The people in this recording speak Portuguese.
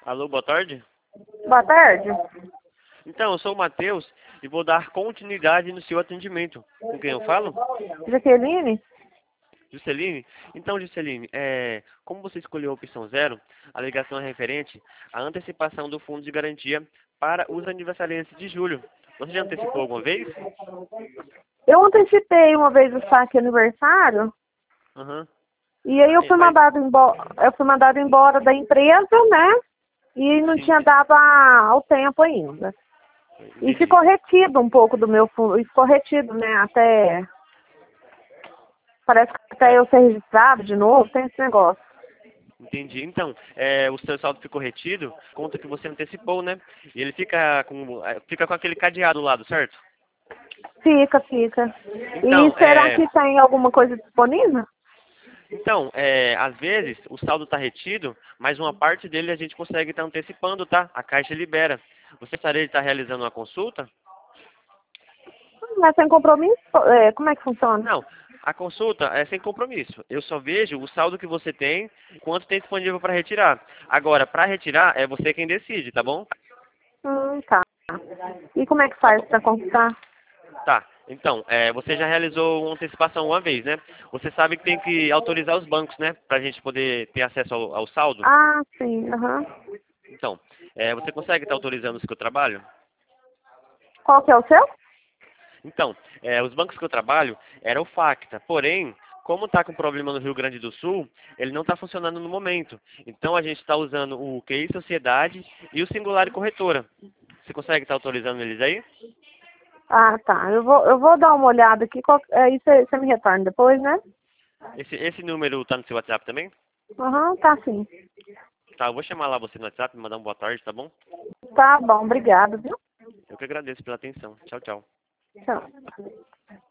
Alô, boa tarde. Boa tarde. Então, eu sou o Matheus e vou dar continuidade no seu atendimento. Com quem eu falo? Jaqueline? Jusceline? Então, Jusceline, como você escolheu a opção 0, a ligação é referente à antecipação do fundo de garantia para os aniversariantes de julho. Você já antecipou alguma vez? Eu antecipei uma vez o saque aniversário Aham. e aí eu fui mandado embora da empresa, né? E não Sim, tinha dado ao tempo ainda. E entendi. ficou retido um pouco do meu fundo, e ficou retido, né? Parece que até eu ser registrado de novo, tem esse negócio. Entendi. Então, o seu saldo ficou retido, conta que você antecipou, né? E ele fica com aquele cadeado do lado, certo? Fica, fica. E Então, será que tem alguma coisa disponível? às vezes o saldo está retido, mas uma parte dele a gente consegue estar antecipando, tá? A Caixa libera. Você gostaria de estar realizando uma consulta? Mas sem compromisso? Como é que funciona? Não, a consulta é sem compromisso. Eu só vejo o saldo que você tem, quanto tem disponível para retirar. Agora, para retirar, é você quem decide, tá bom? Tá. E como é que Tá faz bom. para consultar? Tá. Então, você já realizou uma antecipação uma vez, né? Você sabe que tem que autorizar os bancos, né? Para a gente poder ter acesso ao saldo. Ah, sim, aham. Então, você consegue estar autorizando o seu trabalho? Qual que é o seu? Então, os bancos que eu trabalho era o Facta, porém, como está com problema no Rio Grande do Sul, ele não está funcionando no momento. Então, a gente está usando o QI Sociedade e o Singular Corretora. Você consegue estar autorizando eles aí? Ah, tá. Eu vou dar uma olhada aqui. Aí você me retorna depois, né? Esse número está no seu WhatsApp também? Aham, tá sim. Tá, eu vou chamar lá você no WhatsApp, mandar um boa tarde, tá bom? Tá bom, obrigado, viu? Eu que agradeço pela atenção. Tchau, tchau. Tchau.